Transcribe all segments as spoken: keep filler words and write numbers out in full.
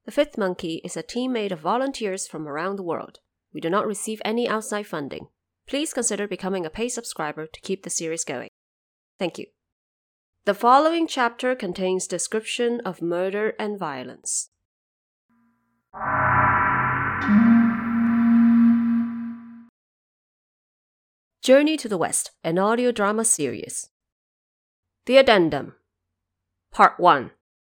The Fifth Monkey is a team made of volunteers from around the world. We do not receive any outside funding. Please consider becoming a paid subscriber to keep the series going. Thank you. The following chapter contains description of murder and violence. Journey to the West, an audio drama series. The Addendum. Part one.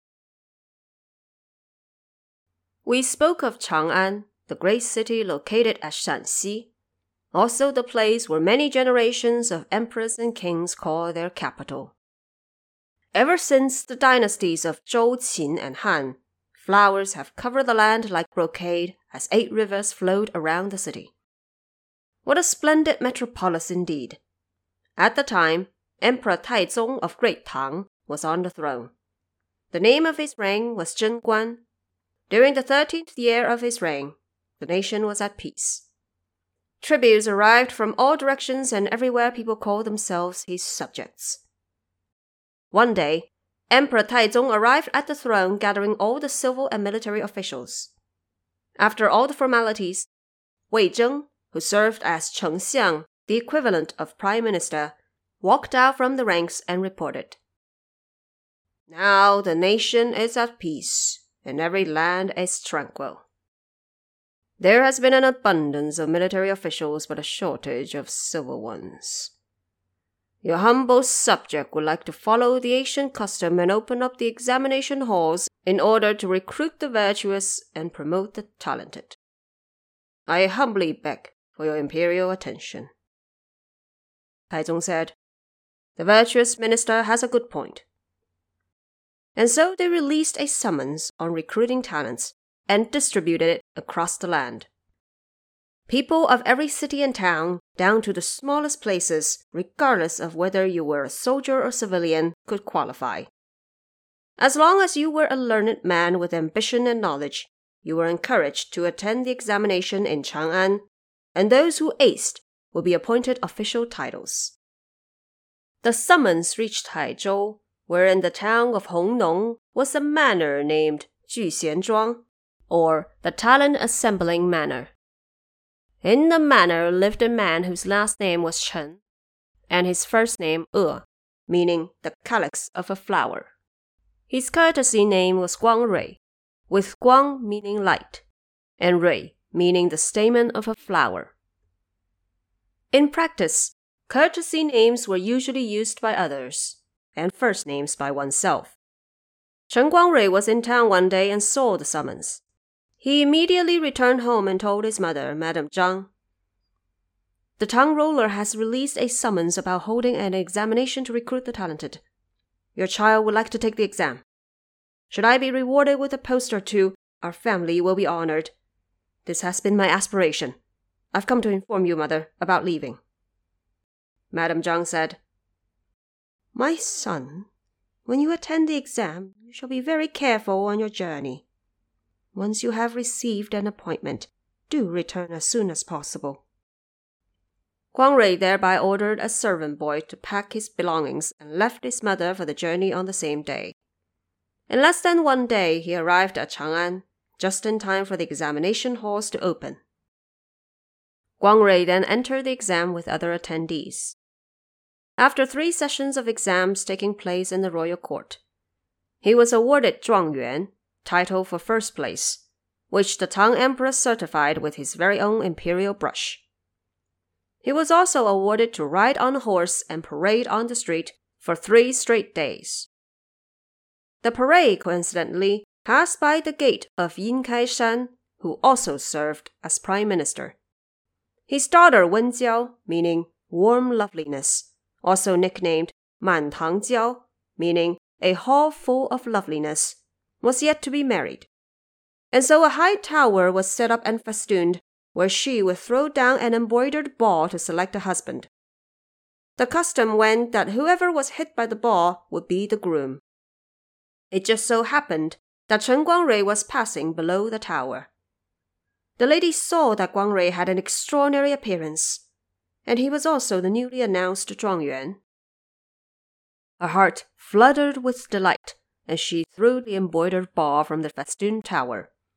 We spoke of Chang'an, the great city located at Shanxi, also the place where many generations of emperors and kings call their capital. Ever since the dynasties of Zhou, Qin, and Han, flowers have covered the land like brocade as eight rivers flowed around the city. What a splendid metropolis indeed! At the time, Emperor Taizong of Great Tang was on the throne. The name of his reign was Zhenguan. During the thirteenth year of his reign, the nation was at peace. Tributes arrived from all directions, and everywhere people called themselves his subjects. One day, Emperor Taizong arrived at the throne gathering all the civil and military officials. After all the formalities, Wei Zheng, who served as Cheng Xiang, the equivalent of Prime Minister, walked out from the ranks and reported. Now the nation is at peace, and every land is tranquil. There has been an abundance of military officials, but a shortage of civil ones. Your humble subject would like to follow the ancient custom and open up the examination halls in order to recruit the virtuous and promote the talented. I humbly beg for your imperial attention. Taizong said, The virtuous minister has a good point. And so they released a summons on recruiting talents and distributed it across the land. People of every city and town, down to the smallest places, regardless of whether you were a soldier or civilian, could qualify. As long as you were a learned man with ambition and knowledge, you were encouraged to attend the examination in Chang'an, and those who aced would be appointed official titles. The summons reached Haizhou, where in the town of Hongnong was a manor named Juxianzhuang, or the Talent Assembling Manor. In the manor lived a man whose last name was Chen, and his first name E, meaning the calyx of a flower. His courtesy name was Guang Rui, with Guang meaning light, and Rui meaning the stamen of a flower. In practice, courtesy names were usually used by others, and first names by oneself. Chen Guangrui was in town one day and saw the summons. He immediately returned home and told his mother, Madame Zhang, The town ruler has released a summons about holding an examination to recruit the talented. Your child would like to take the exam. Should I be rewarded with a post or two, our family will be honored. This has been my aspiration. I've come to inform you, mother, about leaving. Madame Zhang said, My son, when you attend the exam, you shall be very careful on your journey. Once you have received an appointment, do return as soon as possible. Guang Rui thereby ordered a servant boy to pack his belongings and left his mother for the journey on the same day. In less than one day, he arrived at Chang'an, just in time for the examination halls to open. Guang Rui then entered the exam with other attendees. After three sessions of exams taking place in the royal court, he was awarded Zhuangyuan, title for first place, which the Tang Emperor certified with his very own imperial brush. He was also awarded to ride on a horse and parade on the street for three straight days. The parade, coincidentally, passed by the gate of Yin Kai-shan, who also served as prime minister. His daughter Wenjiao, meaning warm loveliness, also nicknamed Man Tang Jiao, meaning a hall full of loveliness, was yet to be married. And so a high tower was set up and festooned, where she would throw down an embroidered ball to select a husband. The custom went that whoever was hit by the ball would be the groom. It just so happened that Chen Guangrui was passing below the tower. The lady saw that Guangrui had an extraordinary appearance, and he was also the newly announced Zhuangyuan. Her heart fluttered with delight, and she threw the embroidered ball from the festooned tower,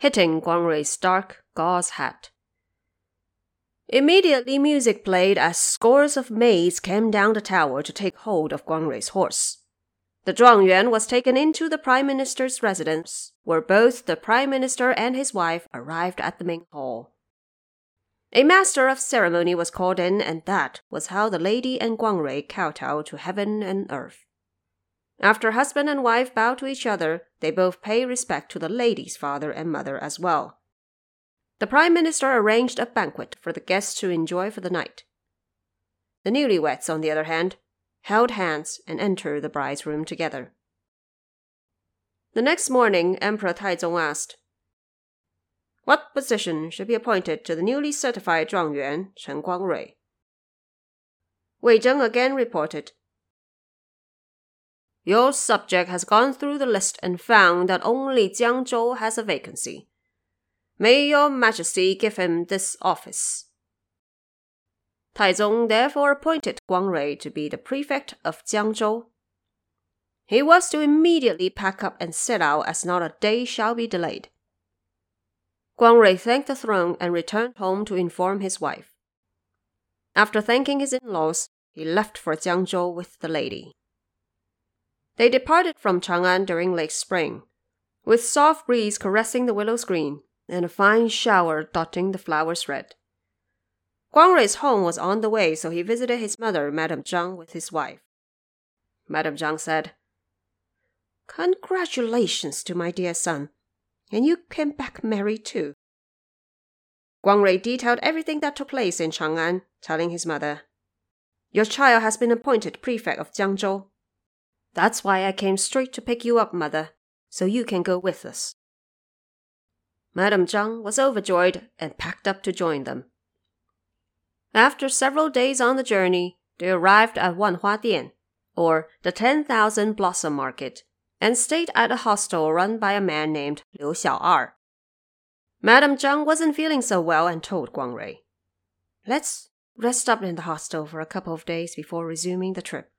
hitting Guang Rui's dark gauze hat. Immediately music played as scores of maids came down the tower to take hold of Guang Rui's horse. The Zhuangyuan was taken into the Prime Minister's residence, where both the Prime Minister and his wife arrived at the main hall. A master of ceremony was called in, and that was how the lady and Guang Rui kowtowed to heaven and earth. After husband and wife bow to each other, they both pay respect to the lady's father and mother as well. The Prime Minister arranged a banquet for the guests to enjoy for the night. The newlyweds, on the other hand, held hands and entered the bride's room together. The next morning, Emperor Taizong asked, "What position should be appointed to the newly certified Zhuangyuan, Chen Guangrui?" Wei Zheng again reported, "Your subject has gone through the list and found that only Jiangzhou has a vacancy. May your Majesty give him this office." Taizong therefore appointed Guang Rui to be the prefect of Jiangzhou. He was to immediately pack up and set out as not a day shall be delayed. Guang Rui thanked the throne and returned home to inform his wife. After thanking his in-laws, he left for Jiangzhou with the lady. They departed from Chang'an during late spring, with soft breeze caressing the willow's green and a fine shower dotting the flowers red. Guang Rui's home was on the way, so he visited his mother, Madame Zhang, with his wife. Madame Zhang said, "Congratulations to my dear son, and you came back married too." Guang Rui detailed everything that took place in Chang'an, telling his mother, "Your child has been appointed prefect of Jiangzhou. That's why I came straight to pick you up, mother, so you can go with us." Madame Zhang was overjoyed and packed up to join them. After several days on the journey, they arrived at Wanhua Dian, or the Ten Thousand Blossom Market, and stayed at a hostel run by a man named Liu Xiao'er. Madame Zhang wasn't feeling so well and told Guang Rui, "Let's rest up in the hostel for a couple of days before resuming the trip."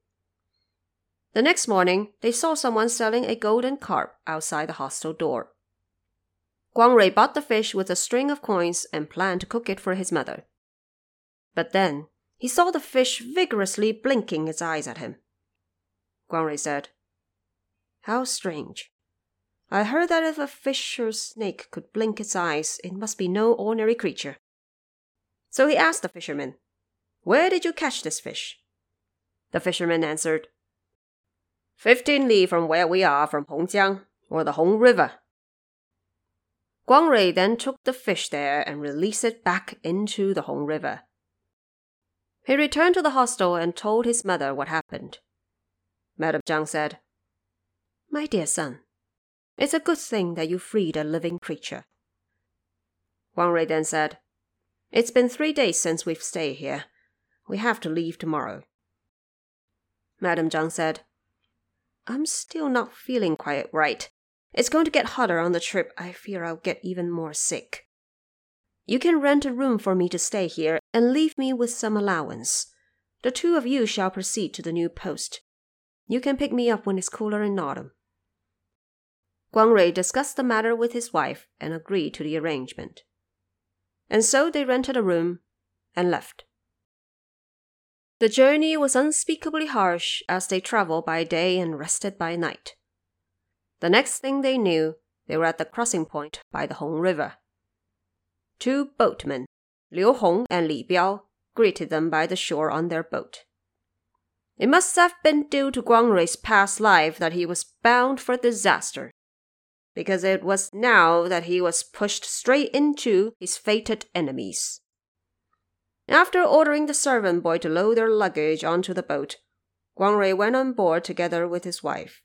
The next morning, they saw someone selling a golden carp outside the hostel door. Guang Rui bought the fish with a string of coins and planned to cook it for his mother. But then he saw the fish vigorously blinking its eyes at him. Guang Rui said, "How strange. I heard that if a fish or snake could blink its eyes, it must be no ordinary creature." So he asked the fisherman, "Where did you catch this fish?" The fisherman answered, Fifteen li from where we are from Hongjiang, or the Hong River." Guang Rui then took the fish there and released it back into the Hong River. He returned to the hostel and told his mother what happened. Madame Zhang said, "My dear son, it's a good thing that you freed a living creature." Guang Rui then said, "It's been three days since we've stayed here. We have to leave tomorrow." Madame Zhang said, "I'm still not feeling quite right. It's going to get hotter on the trip. I fear I'll get even more sick. You can rent a room for me to stay here and leave me with some allowance. The two of you shall proceed to the new post. You can pick me up when it's cooler in autumn." Guang Rui discussed the matter with his wife and agreed to the arrangement. And so they rented a room and left. The journey was unspeakably harsh as they traveled by day and rested by night. The next thing they knew, they were at the crossing point by the Hong River. Two boatmen, Liu Hong and Li Biao, greeted them by the shore on their boat. It must have been due to Guang Rui's past life that he was bound for disaster, because it was now that he was pushed straight into his fated enemies. After ordering the servant boy to load their luggage onto the boat, Guang Rui went on board together with his wife.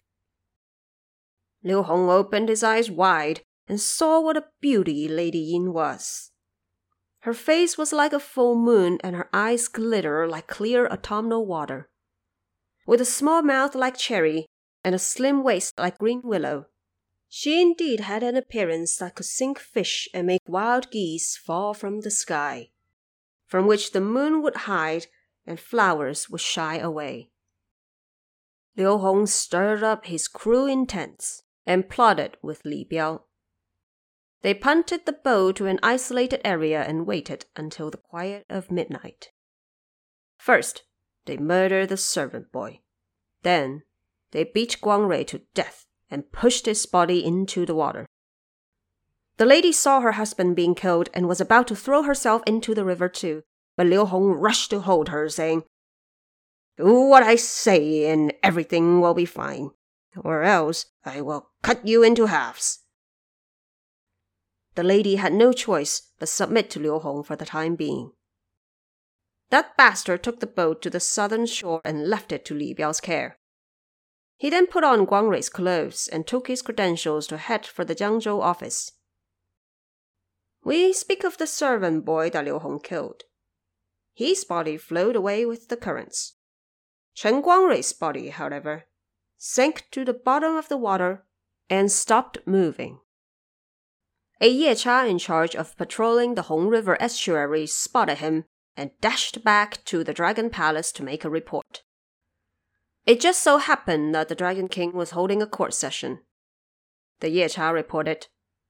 Liu Hong opened his eyes wide and saw what a beauty Lady Yin was. Her face was like a full moon, and her eyes glittered like clear autumnal water. With a small mouth like cherry and a slim waist like green willow, she indeed had an appearance that could sink fish and make wild geese fall from the sky, from which the moon would hide and flowers would shy away. Liu Hong stirred up his cruel intents and plotted with Li Biao. They punted the boat to an isolated area and waited until the quiet of midnight. First, they murdered the servant boy. Then, they beat Guang Rui to death and pushed his body into the water. The lady saw her husband being killed and was about to throw herself into the river too, but Liu Hong rushed to hold her, saying, "Do what I say and everything will be fine, or else I will cut you into halves." The lady had no choice but submit to Liu Hong for the time being. That bastard took the boat to the southern shore and left it to Li Biao's care. He then put on Guang Rui's clothes and took his credentials to head for the Jiangzhou office. We speak of the servant boy that Liu Hong killed. His body flowed away with the currents. Chen Guangrui's body, however, sank to the bottom of the water and stopped moving. A Yecha in charge of patrolling the Hong River estuary spotted him and dashed back to the Dragon Palace to make a report. It just so happened that the Dragon King was holding a court session. The Yecha reported,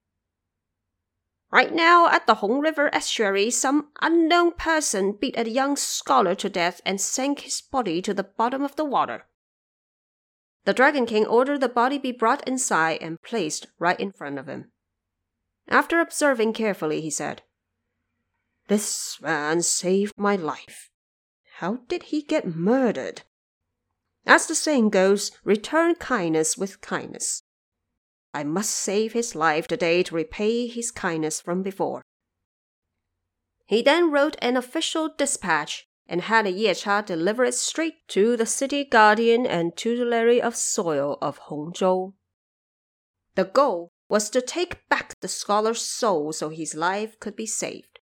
"Right now at the Hong River estuary, some unknown person beat a young scholar to death and sank his body to the bottom of the water." The Dragon King ordered the body be brought inside and placed right in front of him. After observing carefully, he said, "This man saved my life. How did he get murdered? As the saying goes, return kindness with kindness. I must save his life today to repay his kindness from before." He then wrote an official dispatch and had a Yecha deliver it straight to the city guardian and tutelary of soil of Hongzhou. The goal was to take back the scholar's soul so his life could be saved.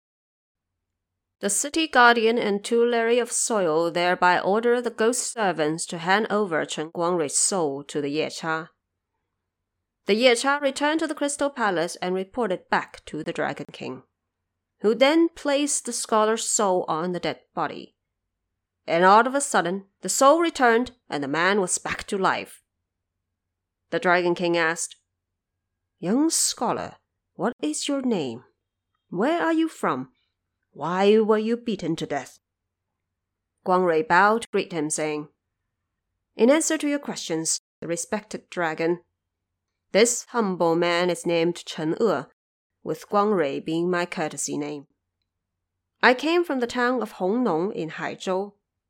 The city guardian and tutelary of soil thereby ordered the ghost servants to hand over Chen Guangrui's soul to the Yecha. The Yecha returned to the Crystal Palace and reported back to the Dragon King, who then placed the scholar's soul on the dead body. And all of a sudden, the soul returned and the man was back to life. The Dragon King asked, "Young scholar, what is your name? Where are you from? Why were you beaten to death?" Guang Rui bowed to greet him, saying, "In answer to your questions, the respected dragon, this humble man is named Chen E, with Guang Rui being my courtesy name. I came from the town of Hongnong in Haizhou.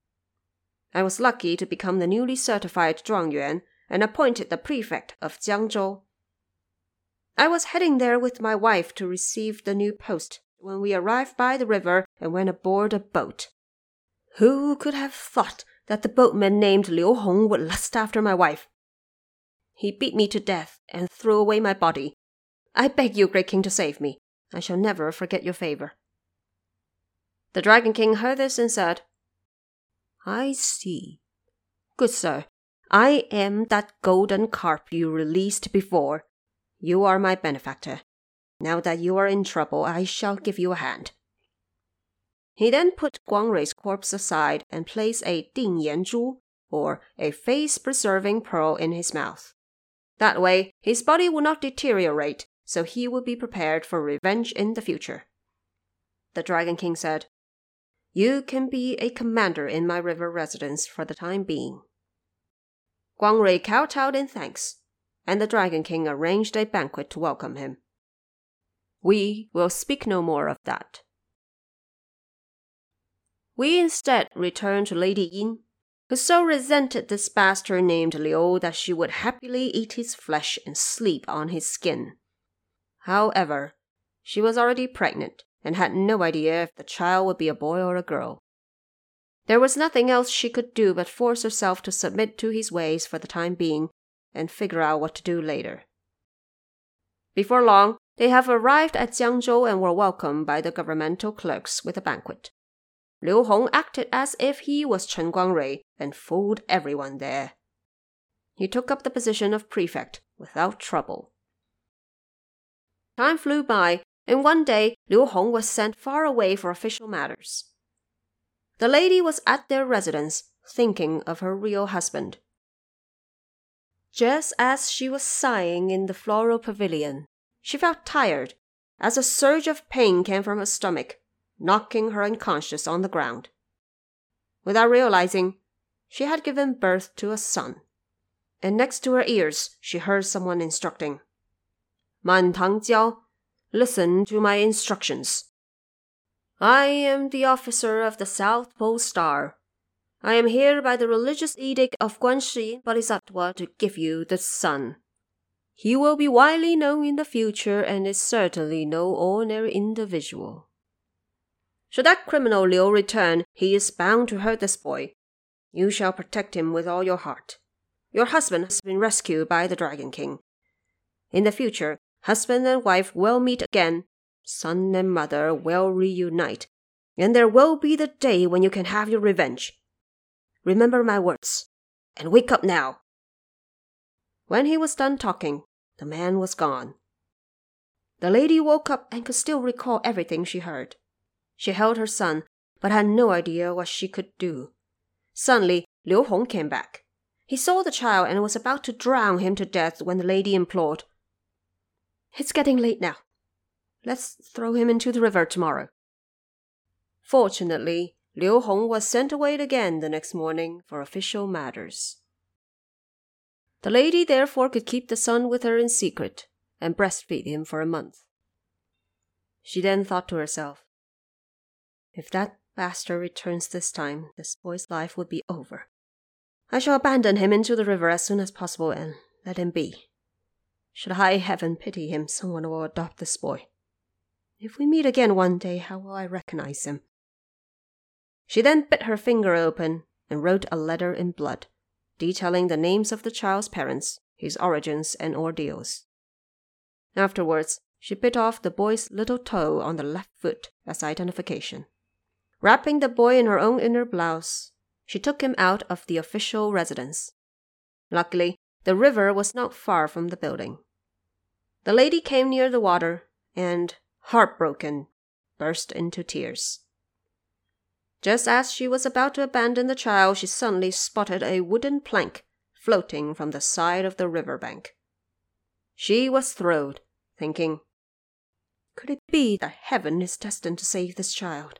I was lucky to become the newly certified Zhuangyuan and appointed the prefect of Jiangzhou. I was heading there with my wife to receive the new post when we arrived by the river and went aboard a boat. Who could have thought that the boatman named Liu Hong would lust after my wife? He beat me to death and threw away my body. I beg you, great king, to save me. I shall never forget your favor." The Dragon King heard this and said, "I see. Good sir, I am that golden carp you released before. You are my benefactor. Now that you are in trouble, I shall give you a hand." He then put Guang Rui's corpse aside and placed a Ding Yan Zhu, or a face-preserving pearl, in his mouth. That way, his body would not deteriorate, so he would be prepared for revenge in the future. The Dragon King said, "You can be a commander in my river residence for the time being." Guang Rui kowtowed in thanks, and the Dragon King arranged a banquet to welcome him. We will speak no more of that. We instead return to Lady Yin, who so resented this bastard named Liu that she would happily eat his flesh and sleep on his skin. However, she was already pregnant and had no idea if the child would be a boy or a girl. There was nothing else she could do but force herself to submit to his ways for the time being and figure out what to do later. Before long, they have arrived at Jiangzhou and were welcomed by the governmental clerks with a banquet. Liu Hong acted as if he was Chen Guangrui and fooled everyone there. He took up the position of prefect without trouble. Time flew by, and one day Liu Hong was sent far away for official matters. The lady was at their residence, thinking of her real husband. Just as she was sighing in the floral pavilion, She felt tired as a surge of pain came from her stomach, knocking her unconscious on the ground. Without realizing, she had given birth to a son, and next to her ears she heard someone instructing, "Man Tangjiao, listen to my instructions. I am the officer of the South Pole Star. I am here by the religious edict of Guanshi Bodhisattva to give you this son. He will be widely known in the future and is certainly no ordinary individual. Should that criminal Liu return, he is bound to hurt this boy. You shall protect him with all your heart. Your husband has been rescued by the Dragon King. In the future, husband and wife will meet again, son and mother will reunite, and there will be the day when you can have your revenge. Remember my words, and wake up now." When he was done talking, the man was gone. The lady woke up and could still recall everything she heard. She held her son, but had no idea what she could do. Suddenly, Liu Hong came back. He saw the child and was about to drown him to death when the lady implored, "It's getting late now. Let's throw him into the river tomorrow." Fortunately, Liu Hong was sent away again the next morning for official matters. The lady therefore could keep the son with her in secret and breastfeed him for a month. She then thought to herself, "If that bastard returns this time, this boy's life would be over. I shall abandon him into the river as soon as possible and let him be. Should high heaven pity him, someone will adopt this boy. If we meet again one day, how will I recognize him?" She then bit her finger open and wrote a letter in blood, detailing the names of the child's parents, his origins and ordeals. Afterwards, she bit off the boy's little toe on the left foot as identification. Wrapping the boy in her own inner blouse, she took him out of the official residence. Luckily, the river was not far from the building. The lady came near the water and, heartbroken, burst into tears. Just as she was about to abandon the child, she suddenly spotted a wooden plank floating from the side of the river bank. She was thrilled, thinking, "Could it be that heaven is destined to save this child?"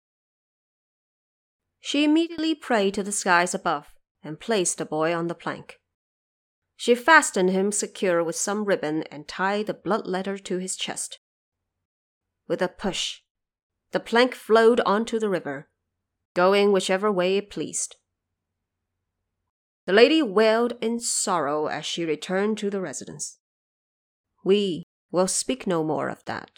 She immediately prayed to the skies above and placed the boy on the plank. She fastened him secure with some ribbon and tied the blood letter to his chest. With a push, the plank flowed onto the river, going whichever way it pleased. The lady wailed in sorrow as she returned to the residence. We will speak no more of that.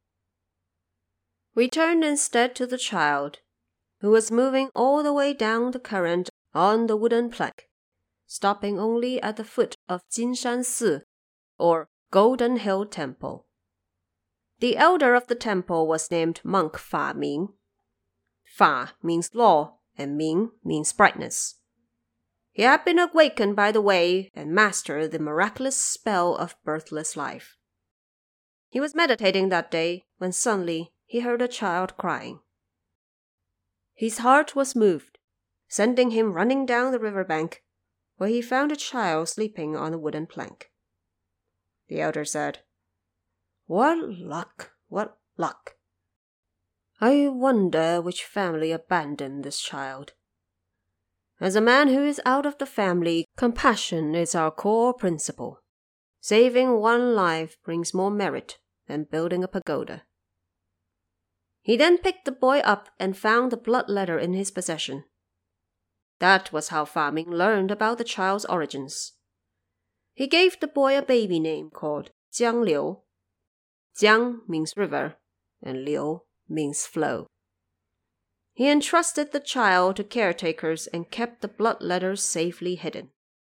We turned instead to the child, who was moving all the way down the current on the wooden plank, stopping only at the foot of Jinshan Si, or Golden Hill Temple. The elder of the temple was named Monk Fa Ming. Fa means law, and Ming means brightness. He had been awakened by the way and mastered the miraculous spell of birthless life. He was meditating that day when suddenly he heard a child crying. His heart was moved, sending him running down the river bank, where he found a child sleeping on a wooden plank. The elder said, "What luck, what luck! I wonder which family abandoned this child. As a man who is out of the family, compassion is our core principle. Saving one life brings more merit than building a pagoda." He then picked the boy up and found the blood letter in his possession. That was how Fa Ming learned about the child's origins. He gave the boy a baby name called Jiang Liu. Jiang means river, and Liu means flow. He entrusted the child to caretakers and kept the blood letters safely hidden.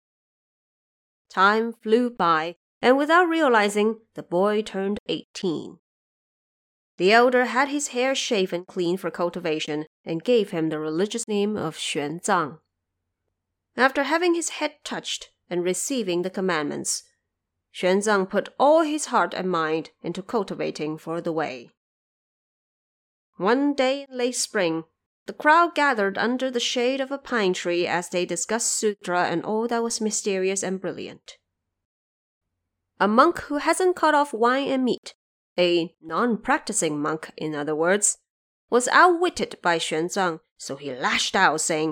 Time flew by, and without realizing, the boy turned eighteen. The elder had his hair shaven clean for cultivation and gave him the religious name of Xuan Zang. After having his head touched and receiving the commandments, Xuan Zang put all his heart and mind into cultivating for the way. One day in late spring, the crowd gathered under the shade of a pine tree as they discussed sutra and all that was mysterious and brilliant. A monk who hasn't cut off wine and meat, a non-practicing monk, in other words, was outwitted by Xuanzang, so he lashed out, saying,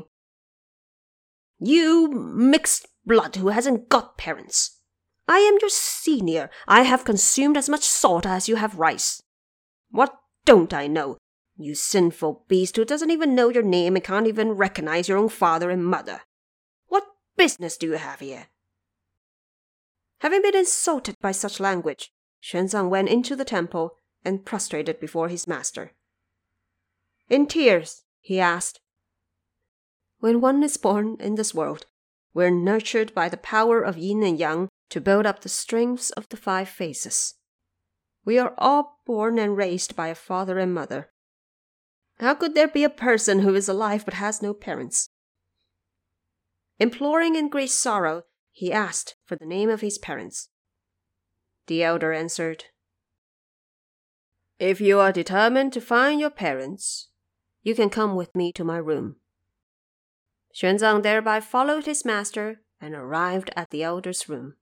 "You mixed blood who hasn't got parents. I am your senior. I have consumed as much salt as you have rice. What don't I know? You sinful beast who doesn't even know your name and can't even recognize your own father and mother. What business do you have here?" Having been insulted by such language, Xuanzang went into the temple and prostrated before his master. In tears, he asked, "When one is born in this world, we're nurtured by the power of yin and yang to build up the strengths of the five faces. We are all born and raised by a father and mother. How could there be a person who is alive but has no parents?" Imploring in great sorrow, he asked for the name of his parents. The elder answered, "If you are determined to find your parents, you can come with me to my room." Xuanzang thereby followed his master and arrived at the elder's room.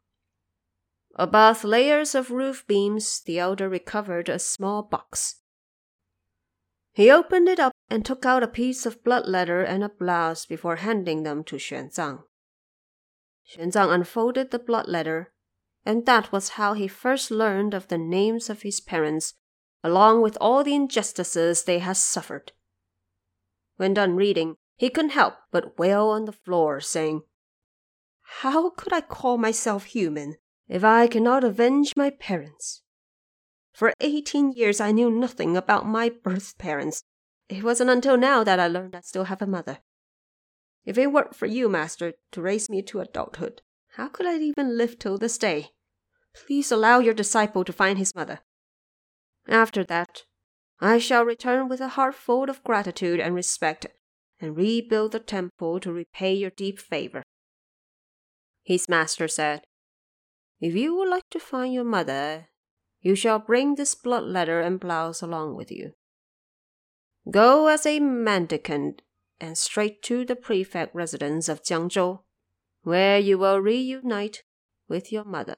Above layers of roof beams, the elder recovered a small box. He opened it up and took out a piece of blood letter and a blouse before handing them to Xuanzang. Xuanzang unfolded the blood letter, and that was how he first learned of the names of his parents, along with all the injustices they had suffered. When done reading, he couldn't help but wail on the floor, saying, "How could I call myself human if I cannot avenge my parents? For eighteen years I knew nothing about my birth parents. It wasn't until now that I learned I still have a mother. If it weren't for you, master, to raise me to adulthood, how could I even live till this day? Please allow your disciple to find his mother. After that, I shall return with a heart full of gratitude and respect, and rebuild the temple to repay your deep favor." His master said, "If you would like to find your mother, you shall bring this blood letter and blouse along with you. Go as a mendicant and straight to the prefect residence of Jiangzhou, where you will reunite with your mother."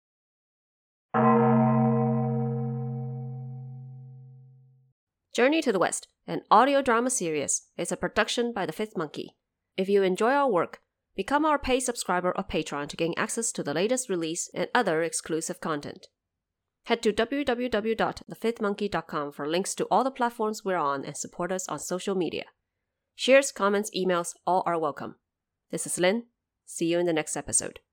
Journey to the West, an audio drama series, is a production by The Fifth Monkey. If you enjoy our work, become our paid subscriber or Patreon to gain access to the latest release and other exclusive content. Head to w w w dot the fifth monkey dot com for links to all the platforms we're on and support us on social media. Shares, comments, emails, all are welcome. This is Lynn. See you in the next episode.